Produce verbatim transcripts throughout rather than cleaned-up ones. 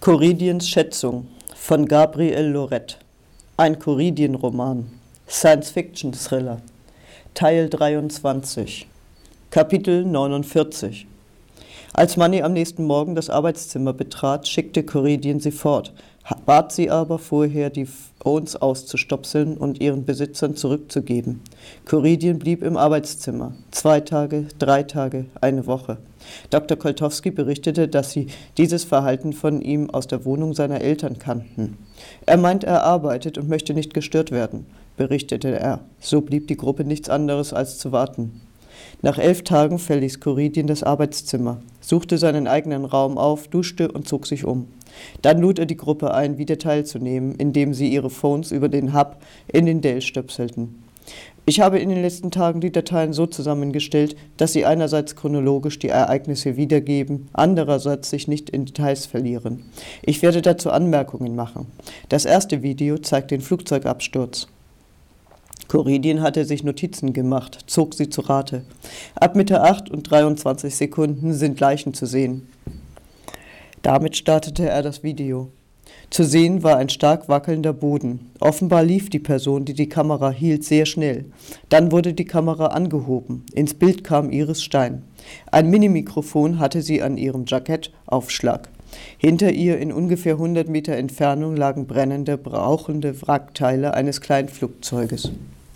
Coridiens Schätzung von Gabriel Loret. Ein Coridien-Roman. Science-Fiction-Thriller. Teil dreiundzwanzig. Kapitel neunundvierzig. Als Manny am nächsten Morgen das Arbeitszimmer betrat, schickte Coridien sie fort, bat sie aber vorher, die Phones auszustopseln und ihren Besitzern zurückzugeben. Coridien blieb im Arbeitszimmer. Zwei Tage, drei Tage, eine Woche. Doktor Koltowski berichtete, dass sie dieses Verhalten von ihm aus der Wohnung seiner Eltern kannten. Er meint, er arbeitet und möchte nicht gestört werden, berichtete er. So blieb die Gruppe nichts anderes als zu warten. Nach elf Tagen verließ Coridien das Arbeitszimmer, suchte seinen eigenen Raum auf, duschte und zog sich um. Dann lud er die Gruppe ein, wieder teilzunehmen, indem sie ihre Phones über den Hub in den Dell stöpselten. Ich habe in den letzten Tagen die Dateien so zusammengestellt, dass sie einerseits chronologisch die Ereignisse wiedergeben, andererseits sich nicht in Details verlieren. Ich werde dazu Anmerkungen machen. Das erste Video zeigt den Flugzeugabsturz. Coridien hatte sich Notizen gemacht, zog sie zu Rate. Ab Mitte acht und dreiundzwanzig Sekunden sind Leichen zu sehen. Damit startete er das Video. Zu sehen war ein stark wackelnder Boden. Offenbar lief die Person, die die Kamera hielt, sehr schnell. Dann wurde die Kamera angehoben. Ins Bild kam Iris Stein. Ein Minimikrofon hatte sie an ihrem Jackett-Aufschlag. Hinter ihr in ungefähr hundert Meter Entfernung lagen brennende, rauchende Wrackteile eines Kleinflugzeuges.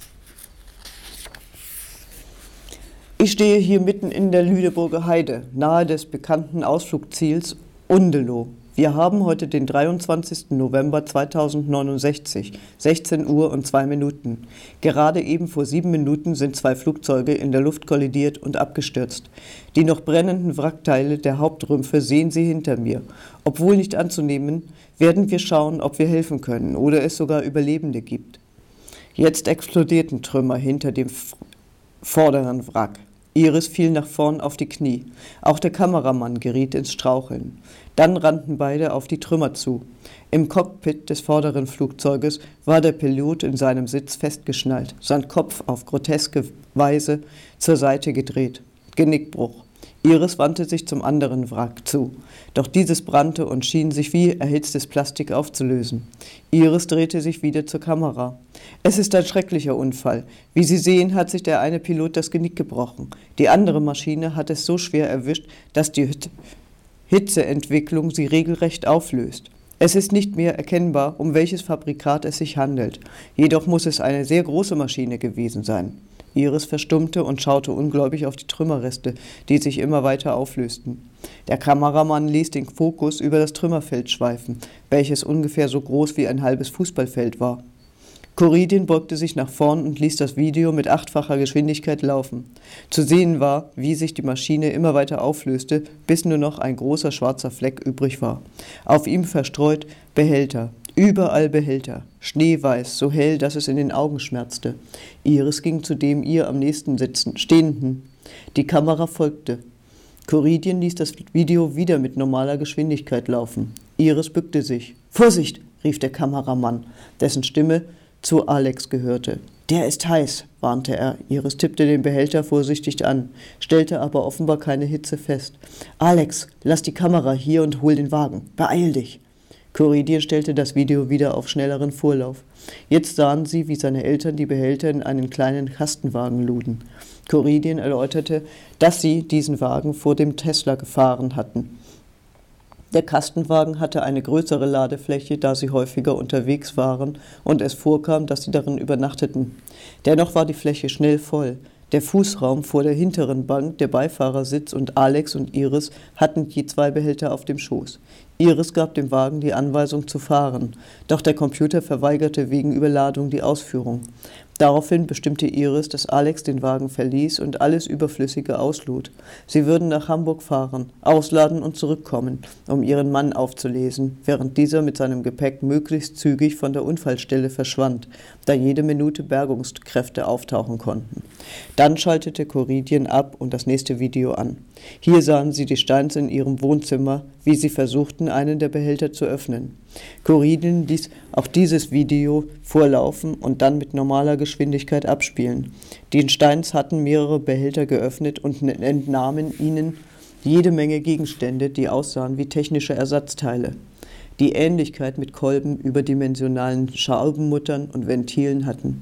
Ich stehe hier mitten in der Lüneburger Heide, nahe des bekannten Ausflugsziels Undeloh. Wir haben heute den dreiundzwanzigsten November zweitausendneunundsechzig, sechzehn Uhr und zwei Minuten. Gerade eben vor sieben Minuten sind zwei Flugzeuge in der Luft kollidiert und abgestürzt. Die noch brennenden Wrackteile der Hauptrümpfe sehen Sie hinter mir. Obwohl nicht anzunehmen, werden wir schauen, ob wir helfen können oder es sogar Überlebende gibt. Jetzt explodierten Trümmer hinter dem vorderen Wrack. Iris fiel nach vorn auf die Knie. Auch der Kameramann geriet ins Straucheln. Dann rannten beide auf die Trümmer zu. Im Cockpit des vorderen Flugzeuges war der Pilot in seinem Sitz festgeschnallt, sein Kopf auf groteske Weise zur Seite gedreht. Genickbruch. Iris wandte sich zum anderen Wrack zu. Doch dieses brannte und schien sich wie erhitztes Plastik aufzulösen. Iris drehte sich wieder zur Kamera. Es ist ein schrecklicher Unfall. Wie Sie sehen, hat sich der eine Pilot das Genick gebrochen. Die andere Maschine hat es so schwer erwischt, dass die Hitzeentwicklung sie regelrecht auflöst. Es ist nicht mehr erkennbar, um welches Fabrikat es sich handelt. Jedoch muss es eine sehr große Maschine gewesen sein. Iris verstummte und schaute ungläubig auf die Trümmerreste, die sich immer weiter auflösten. Der Kameramann ließ den Fokus über das Trümmerfeld schweifen, welches ungefähr so groß wie ein halbes Fußballfeld war. Coridien beugte sich nach vorn und ließ das Video mit achtfacher Geschwindigkeit laufen. Zu sehen war, wie sich die Maschine immer weiter auflöste, bis nur noch ein großer schwarzer Fleck übrig war. Auf ihm verstreut Behälter. Überall Behälter, schneeweiß, so hell, dass es in den Augen schmerzte. Iris ging zu dem ihr am nächsten sitzen, Stehenden. Die Kamera folgte. Coridien ließ das Video wieder mit normaler Geschwindigkeit laufen. Iris bückte sich. »Vorsicht«, rief der Kameramann, dessen Stimme zu Alex gehörte. »Der ist heiß«, warnte er. Iris tippte den Behälter vorsichtig an, stellte aber offenbar keine Hitze fest. »Alex, lass die Kamera hier und hol den Wagen. Beeil dich!« Coridien stellte das Video wieder auf schnelleren Vorlauf. Jetzt sahen sie, wie seine Eltern die Behälter in einen kleinen Kastenwagen luden. Coridien erläuterte, dass sie diesen Wagen vor dem Tesla gefahren hatten. Der Kastenwagen hatte eine größere Ladefläche, da sie häufiger unterwegs waren und es vorkam, dass sie darin übernachteten. Dennoch war die Fläche schnell voll. Der Fußraum vor der hinteren Bank, der Beifahrersitz und Alex und Iris hatten je zwei Behälter auf dem Schoß. Iris gab dem Wagen die Anweisung zu fahren, doch der Computer verweigerte wegen Überladung die Ausführung. Daraufhin bestimmte Iris, dass Alex den Wagen verließ und alles Überflüssige auslud. Sie würden nach Hamburg fahren, ausladen und zurückkommen, um ihren Mann aufzulesen, während dieser mit seinem Gepäck möglichst zügig von der Unfallstelle verschwand, da jede Minute Bergungskräfte auftauchen konnten. Dann schaltete Coridien ab und das nächste Video an. Hier sahen sie die Steins in ihrem Wohnzimmer, wie sie versuchten, einen der Behälter zu öffnen. Coridien ließ auch dieses Video vorlaufen und dann mit normaler Geschwindigkeit abspielen. Die Steins hatten mehrere Behälter geöffnet und entnahmen ihnen jede Menge Gegenstände, die aussahen wie technische Ersatzteile. die Ähnlichkeit mit Kolben, überdimensionalen Schraubenmuttern und Ventilen hatten.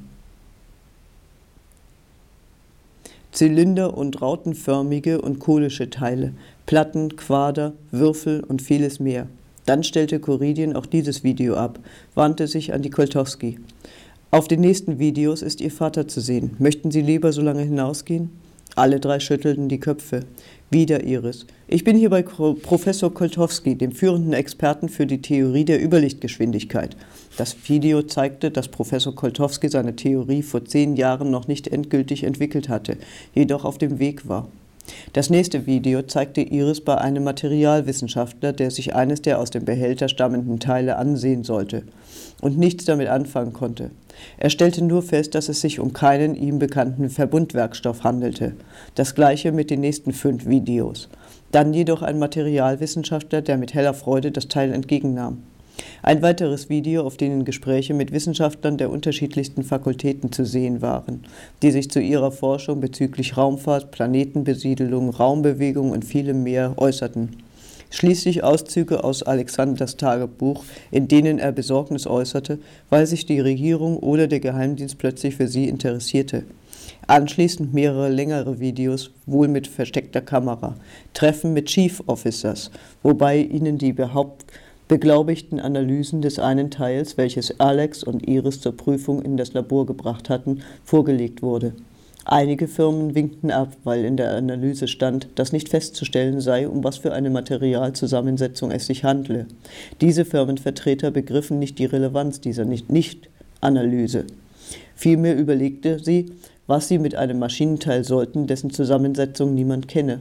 Zylinder- und rautenförmige und konische Teile, Platten, Quader, Würfel und vieles mehr. Dann stellte Koridien auch dieses Video ab, wandte sich an die Koltowski. Auf den nächsten Videos ist ihr Vater zu sehen. Möchten Sie lieber so lange hinausgehen? Alle drei schüttelten die Köpfe. Wieder Iris. Ich bin hier bei Professor Koltowski, dem führenden Experten für die Theorie der Überlichtgeschwindigkeit. Das Video zeigte, dass Professor Koltowski seine Theorie vor zehn Jahren noch nicht endgültig entwickelt hatte, jedoch auf dem Weg war. Das nächste Video zeigte Iris bei einem Materialwissenschaftler, der sich eines der aus dem Behälter stammenden Teile ansehen sollte und nichts damit anfangen konnte. Er stellte nur fest, dass es sich um keinen ihm bekannten Verbundwerkstoff handelte. Das gleiche mit den nächsten fünf Videos. Dann jedoch ein Materialwissenschaftler, der mit heller Freude das Teil entgegennahm. Ein weiteres Video, auf denen Gespräche mit Wissenschaftlern der unterschiedlichsten Fakultäten zu sehen waren, die sich zu ihrer Forschung bezüglich Raumfahrt, Planetenbesiedelung, Raumbewegung und vielem mehr äußerten. Schließlich Auszüge aus Alexanders Tagebuch, in denen er Besorgnis äußerte, weil sich die Regierung oder der Geheimdienst plötzlich für sie interessierte. Anschließend mehrere längere Videos, wohl mit versteckter Kamera, Treffen mit Chief Officers, wobei ihnen die behaupt beglaubigten Analysen des einen Teils, welches Alex und Iris zur Prüfung in das Labor gebracht hatten, vorgelegt wurde. Einige Firmen winkten ab, weil in der Analyse stand, dass nicht festzustellen sei, um was für eine Materialzusammensetzung es sich handle. Diese Firmenvertreter begriffen nicht die Relevanz dieser Nicht-Analyse. Vielmehr überlegte sie, was sie mit einem Maschinenteil sollten, dessen Zusammensetzung niemand kenne.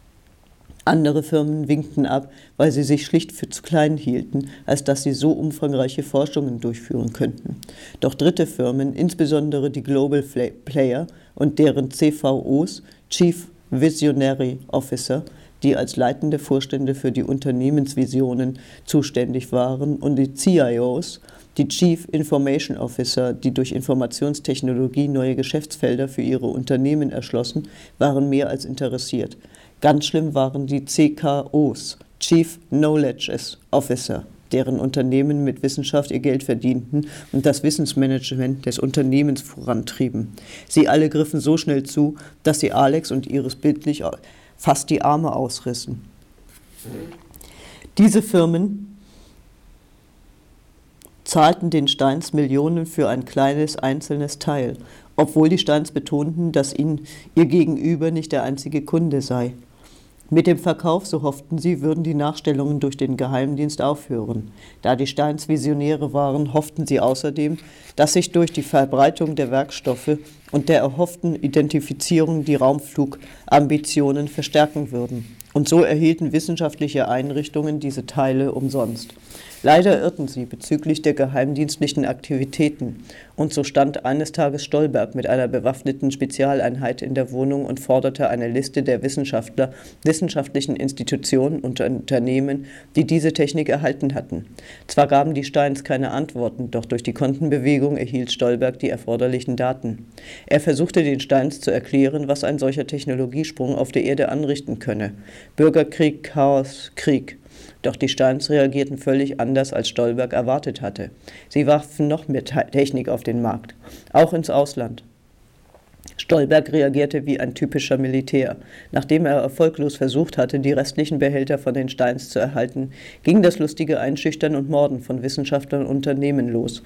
Andere Firmen winkten ab, weil sie sich schlicht für zu klein hielten, als dass sie so umfangreiche Forschungen durchführen könnten. Doch dritte Firmen, insbesondere die Global Player und deren C V Os, Chief Visionary Officer, die als leitende Vorstände für die Unternehmensvisionen zuständig waren, und die C I Os, die Chief Information Officer, die durch Informationstechnologie neue Geschäftsfelder für ihre Unternehmen erschlossen, waren mehr als interessiert. Ganz schlimm waren die C K Os, Chief Knowledge Officer, deren Unternehmen mit Wissenschaft ihr Geld verdienten und das Wissensmanagement des Unternehmens vorantrieben. Sie alle griffen so schnell zu, dass sie Alex und Iris bildlich fast die Arme ausrissen. Diese Firmen zahlten den Steins Millionen für ein kleines einzelnes Teil, obwohl die Steins betonten, dass ihnen ihr Gegenüber nicht der einzige Kunde sei. Mit dem Verkauf, so hofften sie, würden die Nachstellungen durch den Geheimdienst aufhören. Da die Steins Visionäre waren, hofften sie außerdem, dass sich durch die Verbreitung der Werkstoffe und der erhofften Identifizierung die Raumflugambitionen verstärken würden. Und so erhielten wissenschaftliche Einrichtungen diese Teile umsonst. Leider irrten sie bezüglich der geheimdienstlichen Aktivitäten, und so stand eines Tages Stolberg mit einer bewaffneten Spezialeinheit in der Wohnung und forderte eine Liste der Wissenschaftler, wissenschaftlichen Institutionen und Unternehmen, die diese Technik erhalten hatten. Zwar gaben die Steins keine Antworten, doch durch die Kontenbewegung erhielt Stolberg die erforderlichen Daten. Er versuchte den Steins zu erklären, was ein solcher Technologiesprung auf der Erde anrichten könne. Bürgerkrieg, Chaos, Krieg. Doch die Steins reagierten völlig anders, als Stolberg erwartet hatte. Sie warfen noch mehr Technik auf den Markt, auch ins Ausland. Stolberg reagierte wie ein typischer Militär. Nachdem er erfolglos versucht hatte, die restlichen Behälter von den Steins zu erhalten, ging das lustige Einschüchtern und Morden von Wissenschaftlern und Unternehmen los.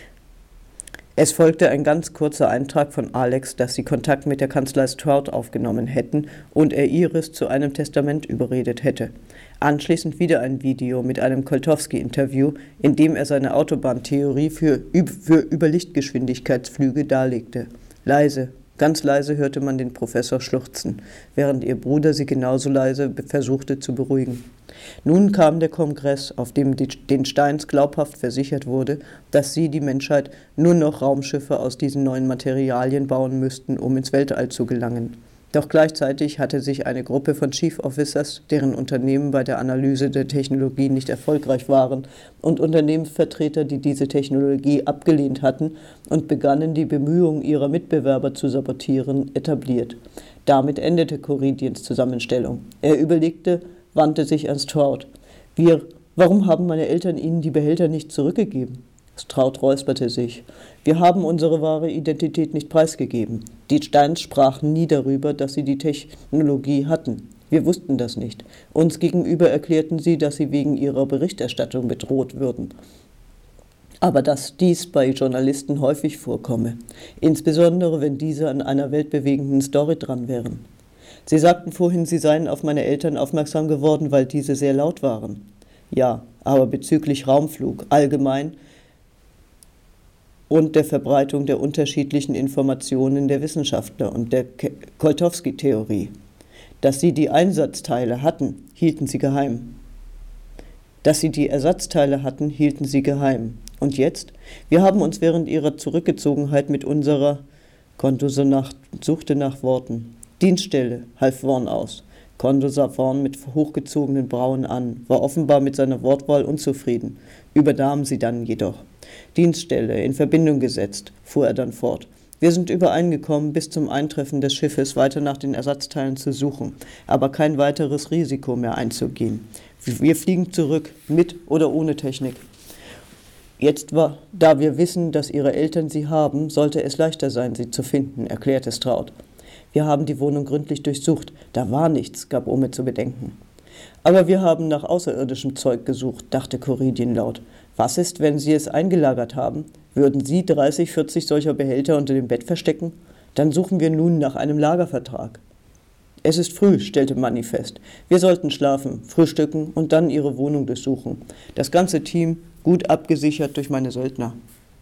Es folgte ein ganz kurzer Eintrag von Alex, dass sie Kontakt mit der Kanzlei Stroud aufgenommen hätten und er Iris zu einem Testament überredet hätte. Anschließend wieder ein Video mit einem Koltowski-Interview, in dem er seine Autobahntheorie für, für Überlichtgeschwindigkeitsflüge darlegte. Leise, ganz leise hörte man den Professor schluchzen, während ihr Bruder sie genauso leise versuchte zu beruhigen. Nun kam der Kongress, auf dem die, den Steins glaubhaft versichert wurde, dass sie, die Menschheit, nur noch Raumschiffe aus diesen neuen Materialien bauen müssten, um ins Weltall zu gelangen. Doch gleichzeitig hatte sich eine Gruppe von Chief Officers, deren Unternehmen bei der Analyse der Technologie nicht erfolgreich waren, und Unternehmensvertreter, die diese Technologie abgelehnt hatten und begannen, die Bemühungen ihrer Mitbewerber zu sabotieren, etabliert. Damit endete Koridiens Zusammenstellung. Er überlegte, wandte sich an Stroud. Wir Warum haben meine Eltern Ihnen die Behälter nicht zurückgegeben? Straut räusperte sich. Wir haben unsere wahre Identität nicht preisgegeben. Die Steins sprachen nie darüber, dass sie die Technologie hatten. Wir wussten das nicht. Uns gegenüber erklärten sie, dass sie wegen ihrer Berichterstattung bedroht würden. Aber dass dies bei Journalisten häufig vorkomme, insbesondere wenn diese an einer weltbewegenden Story dran wären. Sie sagten vorhin, Sie seien auf meine Eltern aufmerksam geworden, weil diese sehr laut waren. Ja, aber bezüglich Raumflug allgemein und der Verbreitung der unterschiedlichen Informationen der Wissenschaftler und der Koltowski-Theorie. Dass sie die Einsatzteile hatten, hielten sie geheim. Dass sie die Ersatzteile hatten, hielten sie geheim. Und jetzt? Wir haben uns während ihrer Zurückgezogenheit mit unserer, Kondo so nach, suchte nach Worten, Dienststelle, half Vaughn aus. Kondo sah Vaughn mit hochgezogenen Brauen an, war offenbar mit seiner Wortwahl unzufrieden, übernahm sie dann jedoch. Dienststelle, in Verbindung gesetzt, fuhr er dann fort. Wir sind übereingekommen, bis zum Eintreffen des Schiffes weiter nach den Ersatzteilen zu suchen, aber kein weiteres Risiko mehr einzugehen. Wir fliegen zurück, mit oder ohne Technik. Jetzt war, da wir wissen, dass Ihre Eltern sie haben, sollte es leichter sein, sie zu finden, erklärte Stroud. Wir haben die Wohnung gründlich durchsucht. Da war nichts, gab Ome zu bedenken. Aber wir haben nach außerirdischem Zeug gesucht, dachte Koridien laut. Was ist, wenn Sie es eingelagert haben? Würden Sie dreißig, vierzig solcher Behälter unter dem Bett verstecken? Dann suchen wir nun nach einem Lagervertrag. Es ist früh, stellte Manny fest. Wir sollten schlafen, frühstücken und dann Ihre Wohnung durchsuchen. Das ganze Team gut abgesichert durch meine Söldner.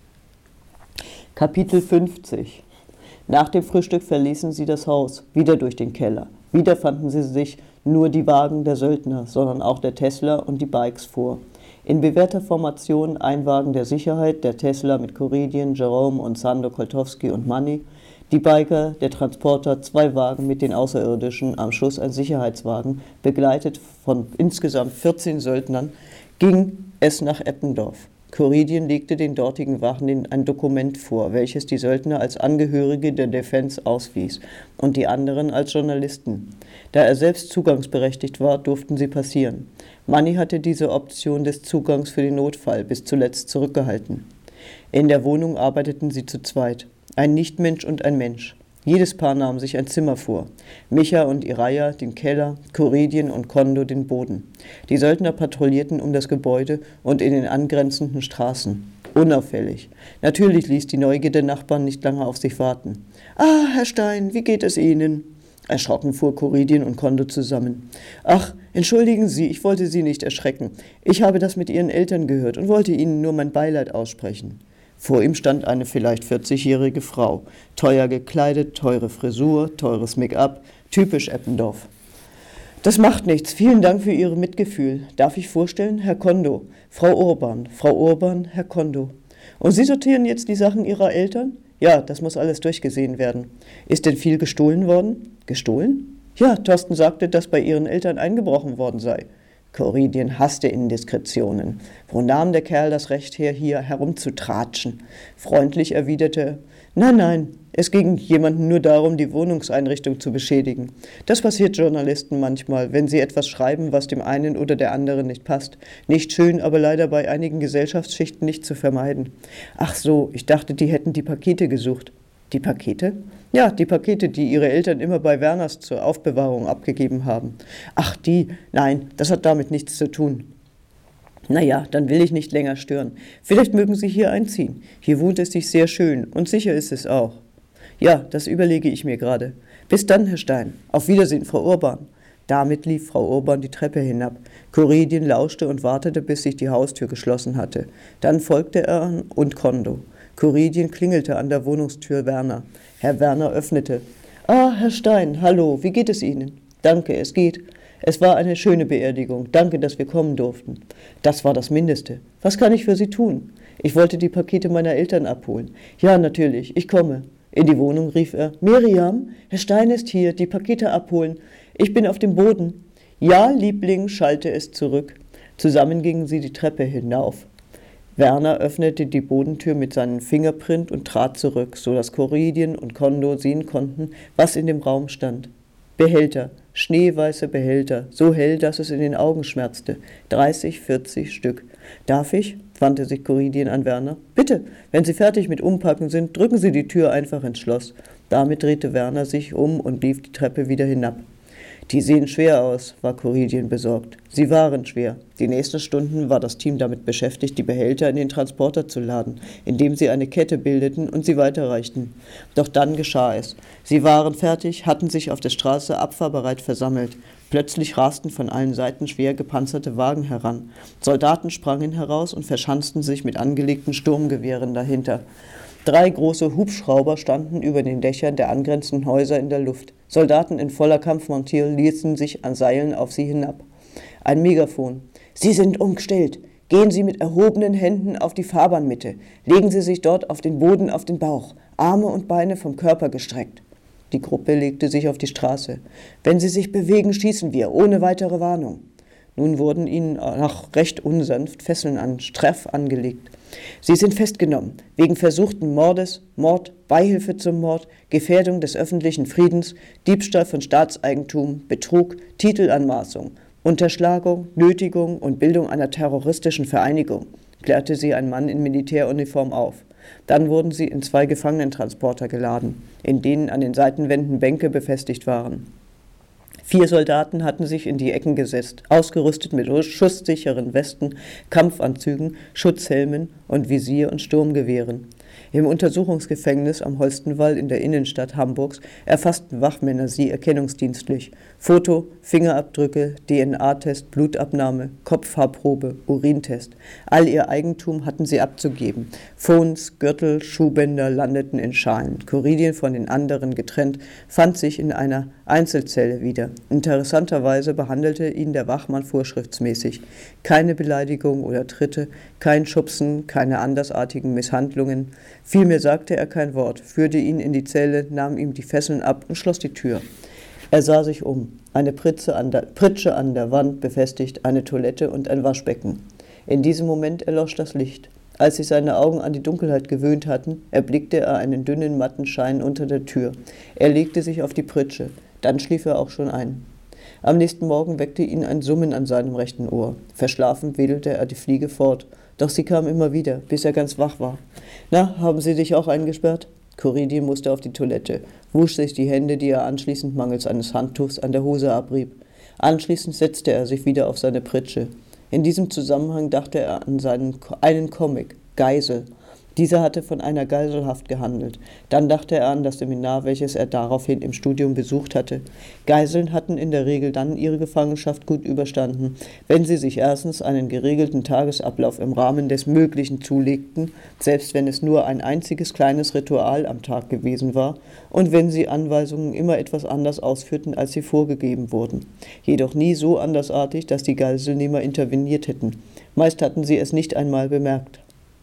Kapitel fünfzig. Nach dem Frühstück verließen sie das Haus, wieder durch den Keller. Wieder fanden sie sich nur die Wagen der Söldner, sondern auch der Tesla und die Bikes vor. In bewährter Formation ein Wagen der Sicherheit, der Tesla mit Koridien, Jerome und Sando Koltowski und Manny, die Biker, der Transporter, zwei Wagen mit den Außerirdischen, am Schluss ein Sicherheitswagen, begleitet von insgesamt vierzehn Söldnern, ging es nach Eppendorf. Koridien legte den dortigen Wachen ein Dokument vor, welches die Söldner als Angehörige der Defense auswies und die anderen als Journalisten. Da er selbst zugangsberechtigt war, durften sie passieren. Manny hatte diese Option des Zugangs für den Notfall bis zuletzt zurückgehalten. In der Wohnung arbeiteten sie zu zweit, ein Nichtmensch und ein Mensch. Jedes Paar nahm sich ein Zimmer vor. Micha und Iraya den Keller, Koridien und Kondo den Boden. Die Söldner patrouillierten um das Gebäude und in den angrenzenden Straßen. Unauffällig. Natürlich ließ die Neugier der Nachbarn nicht lange auf sich warten. »Ah, Herr Stein, wie geht es Ihnen?« Erschrocken fuhr Koridien und Kondo zusammen. »Ach, entschuldigen Sie, ich wollte Sie nicht erschrecken. Ich habe das mit Ihren Eltern gehört und wollte Ihnen nur mein Beileid aussprechen.« Vor ihm stand eine vielleicht vierzigjährige Frau, teuer gekleidet, teure Frisur, teures Make-up, typisch Eppendorf. »Das macht nichts, vielen Dank für Ihr Mitgefühl. Darf ich vorstellen, Herr Kondo, Frau Urban, Frau Urban, Herr Kondo. Und Sie sortieren jetzt die Sachen Ihrer Eltern? Ja, das muss alles durchgesehen werden. Ist denn viel gestohlen worden?« »Gestohlen?« »Ja, Thorsten sagte, dass bei Ihren Eltern eingebrochen worden sei.« Koridien hasste Indiskretionen. Wo nahm der Kerl das Recht her, hier herumzutratschen? Freundlich erwiderte er, »Nein, nein, es ging jemandem nur darum, die Wohnungseinrichtung zu beschädigen. Das passiert Journalisten manchmal, wenn sie etwas schreiben, was dem einen oder der anderen nicht passt. Nicht schön, aber leider bei einigen Gesellschaftsschichten nicht zu vermeiden.« »Ach so, ich dachte, die hätten die Pakete gesucht.« »Die Pakete?« »Ja, die Pakete, die Ihre Eltern immer bei Werners zur Aufbewahrung abgegeben haben.« »Ach, die? Nein, das hat damit nichts zu tun.« »Na ja, dann will ich nicht länger stören. Vielleicht mögen Sie hier einziehen. Hier wohnt es sich sehr schön und sicher ist es auch.« »Ja, das überlege ich mir gerade. Bis dann, Herr Stein. Auf Wiedersehen, Frau Urban.« Damit lief Frau Urban die Treppe hinab. Koridien lauschte und wartete, bis sich die Haustür geschlossen hatte. Dann folgte er an und Kondo. Koridien klingelte an der Wohnungstür Werner. Herr Werner öffnete. »Ah, Herr Stein, hallo, wie geht es Ihnen?« »Danke, es geht. Es war eine schöne Beerdigung. Danke, dass wir kommen durften.« »Das war das Mindeste. Was kann ich für Sie tun?« »Ich wollte die Pakete meiner Eltern abholen.« »Ja, natürlich, ich komme.« In die Wohnung rief er. »Miriam, Herr Stein ist hier, die Pakete abholen. Ich bin auf dem Boden.« »Ja, Liebling«, schallte es zurück. Zusammen gingen sie die Treppe hinauf. Werner öffnete die Bodentür mit seinem Fingerprint und trat zurück, so dass Koridien und Kondo sehen konnten, was in dem Raum stand. Behälter, schneeweiße Behälter, so hell, dass es in den Augen schmerzte. dreißig, vierzig Stück. »Darf ich?« wandte sich Koridien an Werner. »Bitte, wenn Sie fertig mit Umpacken sind, drücken Sie die Tür einfach ins Schloss.« Damit drehte Werner sich um und lief die Treppe wieder hinab. »Die sehen schwer aus«, war Koridien besorgt. Sie waren schwer. Die nächsten Stunden war das Team damit beschäftigt, die Behälter in den Transporter zu laden, indem sie eine Kette bildeten und sie weiterreichten. Doch dann geschah es. Sie waren fertig, hatten sich auf der Straße abfahrbereit versammelt. Plötzlich rasten von allen Seiten schwer gepanzerte Wagen heran. Soldaten sprangen heraus und verschanzten sich mit angelegten Sturmgewehren dahinter. Drei große Hubschrauber standen über den Dächern der angrenzenden Häuser in der Luft. Soldaten in voller Kampfmontur ließen sich an Seilen auf sie hinab. Ein Megafon. »Sie sind umgestellt. Gehen Sie mit erhobenen Händen auf die Fahrbahnmitte. Legen Sie sich dort auf den Boden auf den Bauch, Arme und Beine vom Körper gestreckt.« Die Gruppe legte sich auf die Straße. »Wenn Sie sich bewegen, schießen wir, ohne weitere Warnung.« Nun wurden ihnen noch recht unsanft Fesseln an Straff angelegt. »Sie sind festgenommen, wegen versuchten Mordes, Mord, Beihilfe zum Mord, Gefährdung des öffentlichen Friedens, Diebstahl von Staatseigentum, Betrug, Titelanmaßung, Unterschlagung, Nötigung und Bildung einer terroristischen Vereinigung«, klärte sie ein Mann in Militäruniform auf. Dann wurden sie in zwei Gefangenentransporter geladen, in denen an den Seitenwänden Bänke befestigt waren. Vier Soldaten hatten sich in die Ecken gesetzt, ausgerüstet mit schusssicheren Westen, Kampfanzügen, Schutzhelmen und Visier- und Sturmgewehren. Im Untersuchungsgefängnis am Holstenwall in der Innenstadt Hamburgs erfassten Wachmänner sie erkennungsdienstlich. Foto, Fingerabdrücke, D N A-Test, Blutabnahme, Kopfhaarprobe, Urintest. All ihr Eigentum hatten sie abzugeben. Phones, Gürtel, Schuhbänder landeten in Schalen. Koridien, von den anderen getrennt, fand sich in einer Einzelzelle wieder. Interessanterweise behandelte ihn der Wachmann vorschriftsmäßig. Keine Beleidigung oder Tritte, kein Schubsen, keine andersartigen Misshandlungen. Vielmehr sagte er kein Wort, führte ihn in die Zelle, nahm ihm die Fesseln ab und schloss die Tür. Er sah sich um. Eine Pritsche an der, Pritsche an der Wand befestigt, eine Toilette und ein Waschbecken. In diesem Moment erlosch das Licht. Als sich seine Augen an die Dunkelheit gewöhnt hatten, erblickte er einen dünnen, matten Schein unter der Tür. Er legte sich auf die Pritsche. Dann schlief er auch schon ein. Am nächsten Morgen weckte ihn ein Summen an seinem rechten Ohr. Verschlafen wedelte er die Fliege fort. Doch sie kam immer wieder, bis er ganz wach war. »Na, haben Sie dich auch eingesperrt?« Koridien musste auf die Toilette, wusch sich die Hände, die er anschließend mangels eines Handtuchs an der Hose abrieb. Anschließend setzte er sich wieder auf seine Pritsche. In diesem Zusammenhang dachte er an seinen, einen Comic, Geisel. Dieser hatte von einer Geiselhaft gehandelt. Dann dachte er an das Seminar, welches er daraufhin im Studium besucht hatte. Geiseln hatten in der Regel dann ihre Gefangenschaft gut überstanden, wenn sie sich erstens einen geregelten Tagesablauf im Rahmen des Möglichen zulegten, selbst wenn es nur ein einziges kleines Ritual am Tag gewesen war, und wenn sie Anweisungen immer etwas anders ausführten, als sie vorgegeben wurden. Jedoch nie so andersartig, dass die Geiselnehmer interveniert hätten. Meist hatten sie es nicht einmal bemerkt.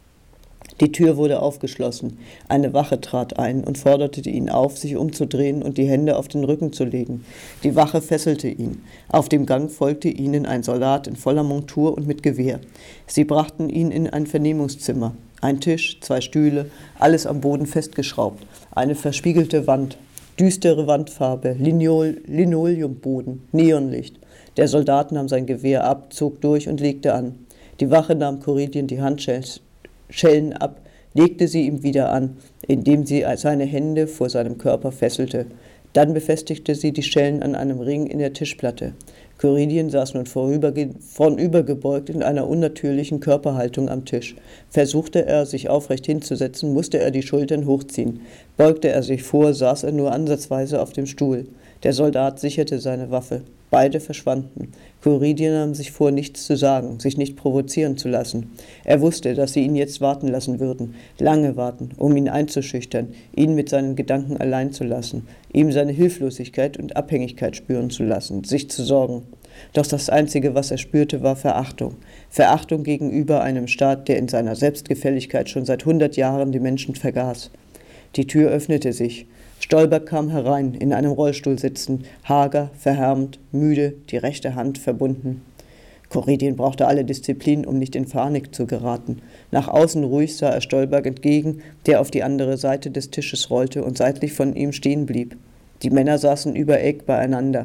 Die Tür wurde aufgeschlossen. Eine Wache trat ein und forderte ihn auf, sich umzudrehen und die Hände auf den Rücken zu legen. Die Wache fesselte ihn. Auf dem Gang folgte ihnen ein Soldat in voller Montur und mit Gewehr. Sie brachten ihn in ein Vernehmungszimmer. Ein Tisch, zwei Stühle, alles am Boden festgeschraubt. Eine verspiegelte Wand, düstere Wandfarbe, Linol, Linoleumboden, Neonlicht. Der Soldat nahm sein Gewehr ab, zog durch und legte an. Die Wache nahm Koridien die Handschellen Schellen ab, legte sie ihm wieder an, indem sie seine Hände vor seinem Körper fesselte. Dann befestigte sie die Schellen an einem Ring in der Tischplatte. Koridien saß nun vornübergebeugt in einer unnatürlichen Körperhaltung am Tisch. Versuchte er, sich aufrecht hinzusetzen, musste er die Schultern hochziehen. Beugte er sich vor, saß er nur ansatzweise auf dem Stuhl. Der Soldat sicherte seine Waffe. Beide verschwanden. Koridien nahm sich vor, nichts zu sagen, sich nicht provozieren zu lassen. Er wusste, dass sie ihn jetzt warten lassen würden, lange warten, um ihn einzuschüchtern, ihn mit seinen Gedanken allein zu lassen, ihm seine Hilflosigkeit und Abhängigkeit spüren zu lassen, sich zu sorgen. Doch das Einzige, was er spürte, war Verachtung. Verachtung gegenüber einem Staat, der in seiner Selbstgefälligkeit schon seit hundert Jahren die Menschen vergaß. Die Tür öffnete sich. Stolberg kam herein, in einem Rollstuhl sitzend, hager, verhärmt, müde, die rechte Hand verbunden. Koridien brauchte alle Disziplin, um nicht in Panik zu geraten. Nach außen ruhig sah er Stolberg entgegen, der auf die andere Seite des Tisches rollte und seitlich von ihm stehen blieb. Die Männer saßen über Eck beieinander.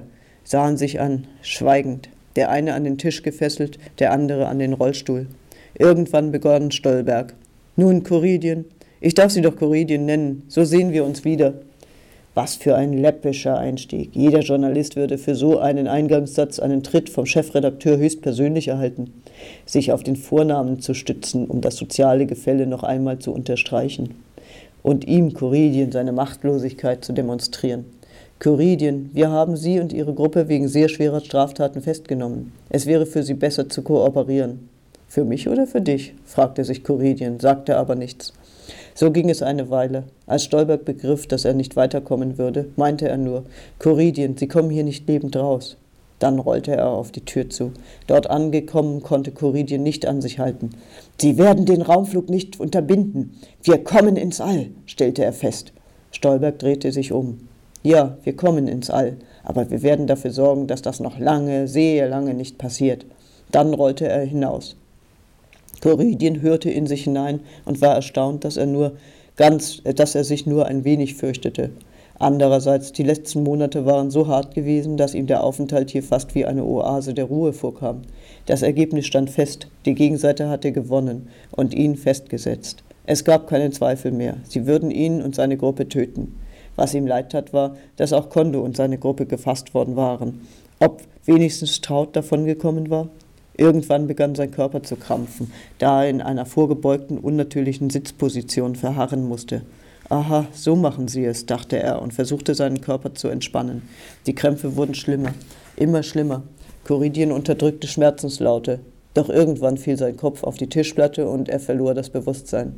sahen sich an, schweigend, der eine an den Tisch gefesselt, der andere an den Rollstuhl. Irgendwann begann Stolberg. »Nun, Koridien, ich darf Sie doch Koridien nennen, so sehen wir uns wieder.« Was für ein läppischer Einstieg. Jeder Journalist würde für so einen Eingangssatz einen Tritt vom Chefredakteur höchstpersönlich erhalten. Sich auf den Vornamen zu stützen, um das soziale Gefälle noch einmal zu unterstreichen. Und ihm, Koridien, seine Machtlosigkeit zu demonstrieren. »Koridien, wir haben Sie und Ihre Gruppe wegen sehr schwerer Straftaten festgenommen. Es wäre für Sie besser zu kooperieren.« »Für mich oder für dich?« fragte sich Koridien, sagte aber nichts. So ging es eine Weile. Als Stolberg begriff, dass er nicht weiterkommen würde, meinte er nur, »Koridien, Sie kommen hier nicht lebend raus.« Dann rollte er auf die Tür zu. Dort angekommen, konnte Koridien nicht an sich halten. »Sie werden den Raumflug nicht unterbinden. Wir kommen ins All«, stellte er fest. Stolberg drehte sich um. »Ja, wir kommen ins All, aber wir werden dafür sorgen, dass das noch lange, sehr lange nicht passiert.« Dann rollte er hinaus. Koridien hörte in sich hinein und war erstaunt, dass er, nur ganz, dass er sich nur ein wenig fürchtete. Andererseits, die letzten Monate waren so hart gewesen, dass ihm der Aufenthalt hier fast wie eine Oase der Ruhe vorkam. Das Ergebnis stand fest, die Gegenseite hatte gewonnen und ihn festgesetzt. Es gab keinen Zweifel mehr, sie würden ihn und seine Gruppe töten. Was ihm leid tat, war, dass auch Kondo und seine Gruppe gefasst worden waren. Ob wenigstens Traut davongekommen war? Irgendwann begann sein Körper zu krampfen, da er in einer vorgebeugten, unnatürlichen Sitzposition verharren musste. »Aha, so machen sie es«, dachte er und versuchte seinen Körper zu entspannen. Die Krämpfe wurden schlimmer, immer schlimmer. Koridien unterdrückte Schmerzenslaute. Doch irgendwann fiel sein Kopf auf die Tischplatte und er verlor das Bewusstsein.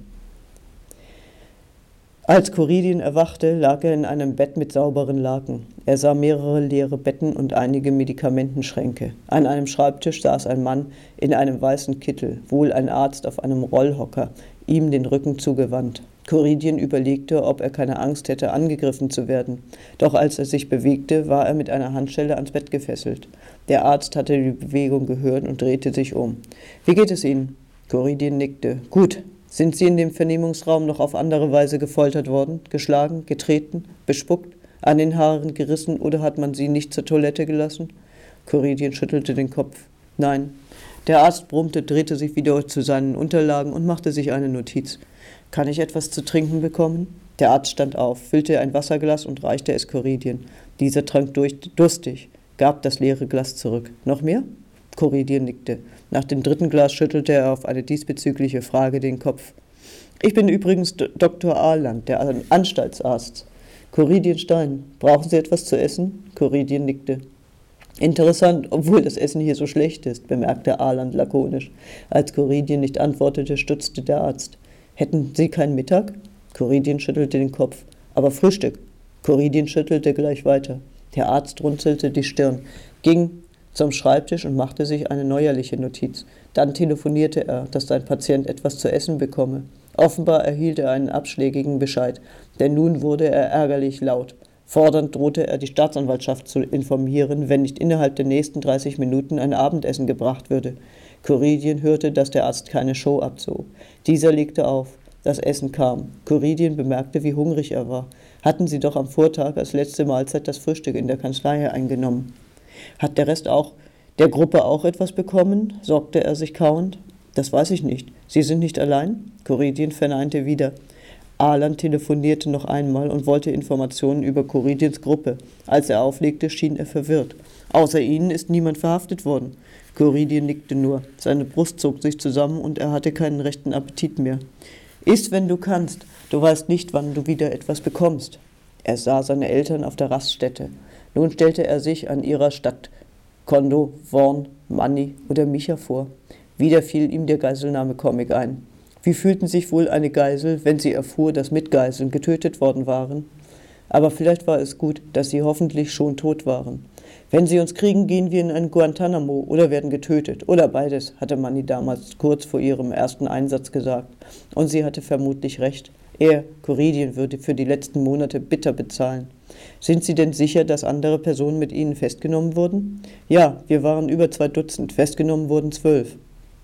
Als Koridien erwachte, lag er in einem Bett mit sauberen Laken. Er sah mehrere leere Betten und einige Medikamentenschränke. An einem Schreibtisch saß ein Mann in einem weißen Kittel, wohl ein Arzt auf einem Rollhocker, ihm den Rücken zugewandt. Koridien überlegte, ob er keine Angst hätte, angegriffen zu werden. Doch als er sich bewegte, war er mit einer Handschelle ans Bett gefesselt. Der Arzt hatte die Bewegung gehört und drehte sich um. »Wie geht es Ihnen?« Koridien nickte. »Gut. Sind Sie in dem Vernehmungsraum noch auf andere Weise gefoltert worden, geschlagen, getreten, bespuckt, an den Haaren gerissen oder hat man Sie nicht zur Toilette gelassen?« Koridien schüttelte den Kopf. »Nein.« Der Arzt brummte, drehte sich wieder zu seinen Unterlagen und machte sich eine Notiz. »Kann ich etwas zu trinken bekommen?« Der Arzt stand auf, füllte ein Wasserglas und reichte es Koridien. Dieser trank durch, durstig, gab das leere Glas zurück. »Noch mehr?« Koridien nickte. Nach dem dritten Glas schüttelte er auf eine diesbezügliche Frage den Kopf. »Ich bin übrigens Doktor Ahland, der Anstaltsarzt.« »Koridien Stein, brauchen Sie etwas zu essen?« Koridien nickte. »Interessant, obwohl das Essen hier so schlecht ist«, bemerkte Ahland lakonisch. Als Koridien nicht antwortete, stutzte der Arzt. »Hätten Sie keinen Mittag?« Koridien schüttelte den Kopf. »Aber Frühstück?« Koridien schüttelte gleich weiter. Der Arzt runzelte die Stirn, ging zum Schreibtisch und machte sich eine neuerliche Notiz. Dann telefonierte er, dass sein Patient etwas zu essen bekomme. Offenbar erhielt er einen abschlägigen Bescheid, denn nun wurde er ärgerlich laut. Fordernd drohte er, die Staatsanwaltschaft zu informieren, wenn nicht innerhalb der nächsten dreißig Minuten ein Abendessen gebracht würde. Koridien hörte, dass der Arzt keine Show abzog. Dieser legte auf. Das Essen kam. Koridien bemerkte, wie hungrig er war. Hatten sie doch am Vortag als letzte Mahlzeit das Frühstück in der Kanzlei eingenommen. Hat der Rest auch, der Gruppe auch etwas bekommen? Sorgte er sich kauend. Das weiß ich nicht. Sie sind nicht allein? Koridien verneinte wieder. Ahland telefonierte noch einmal und wollte Informationen über Koridiens Gruppe. Als er auflegte, schien er verwirrt. Außer ihnen ist niemand verhaftet worden. Koridien nickte nur. Seine Brust zog sich zusammen und er hatte keinen rechten Appetit mehr. Iss, wenn du kannst. Du weißt nicht, wann du wieder etwas bekommst. Er sah seine Eltern auf der Raststätte. Nun stellte er sich an ihrer Stadt Kondo, Worn, Manni oder Micha vor. Wieder fiel ihm der Geiselnahme-Comic ein. Wie fühlten sich wohl eine Geisel, wenn sie erfuhr, dass Mitgeiseln getötet worden waren? Aber vielleicht war es gut, dass sie hoffentlich schon tot waren. Wenn sie uns kriegen, gehen wir in ein Guantanamo oder werden getötet. Oder beides, hatte Manni damals kurz vor ihrem ersten Einsatz gesagt. Und sie hatte vermutlich recht. Er, Koridien, würde für die letzten Monate bitter bezahlen. Sind Sie denn sicher, dass andere Personen mit Ihnen festgenommen wurden? Ja, wir waren über zwei Dutzend, festgenommen wurden zwölf.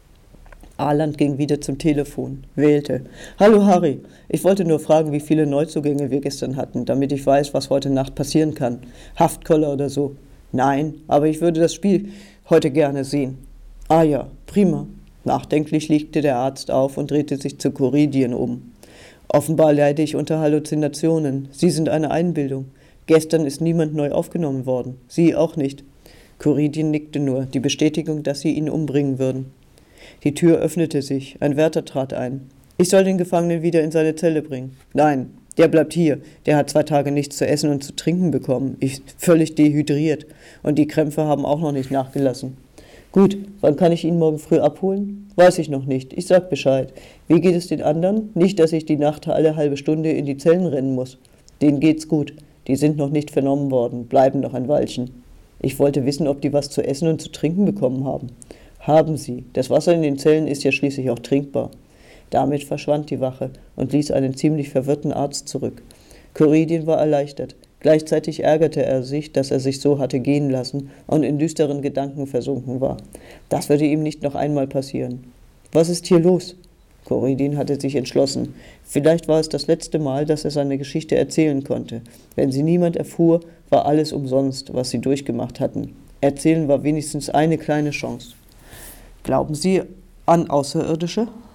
Ahland ging wieder zum Telefon, wählte. »Hallo Harry, ich wollte nur fragen, wie viele Neuzugänge wir gestern hatten, damit ich weiß, was heute Nacht passieren kann. Haftkoller oder so.« Nein, aber ich würde das Spiel heute gerne sehen. Ah ja, prima. Nachdenklich legte der Arzt auf und drehte sich zu Coridien um. Offenbar leide ich unter Halluzinationen. Sie sind eine Einbildung. Gestern ist niemand neu aufgenommen worden. Sie auch nicht. Coridien nickte nur, die Bestätigung, dass sie ihn umbringen würden. Die Tür öffnete sich. Ein Wärter trat ein. Ich soll den Gefangenen wieder in seine Zelle bringen. Nein, der bleibt hier. Der hat zwei Tage nichts zu essen und zu trinken bekommen. Ist völlig dehydriert. Und die Krämpfe haben auch noch nicht nachgelassen. Gut, wann kann ich ihn morgen früh abholen? Weiß ich noch nicht. Ich sag Bescheid. Wie geht es den anderen? Nicht, dass ich die Nacht alle halbe Stunde in die Zellen rennen muss. Denen geht's gut. Die sind noch nicht vernommen worden, bleiben noch ein Weilchen. Ich wollte wissen, ob die was zu essen und zu trinken bekommen haben. Haben sie. Das Wasser in den Zellen ist ja schließlich auch trinkbar. Damit verschwand die Wache und ließ einen ziemlich verwirrten Arzt zurück. Coridien war erleichtert. Gleichzeitig ärgerte er sich, dass er sich so hatte gehen lassen und in düsteren Gedanken versunken war. Das würde ihm nicht noch einmal passieren. Was ist hier los? Coridien hatte sich entschlossen. Vielleicht war es das letzte Mal, dass er seine Geschichte erzählen konnte. Wenn sie niemand erfuhr, war alles umsonst, was sie durchgemacht hatten. Erzählen war wenigstens eine kleine Chance. Glauben Sie an Außerirdische?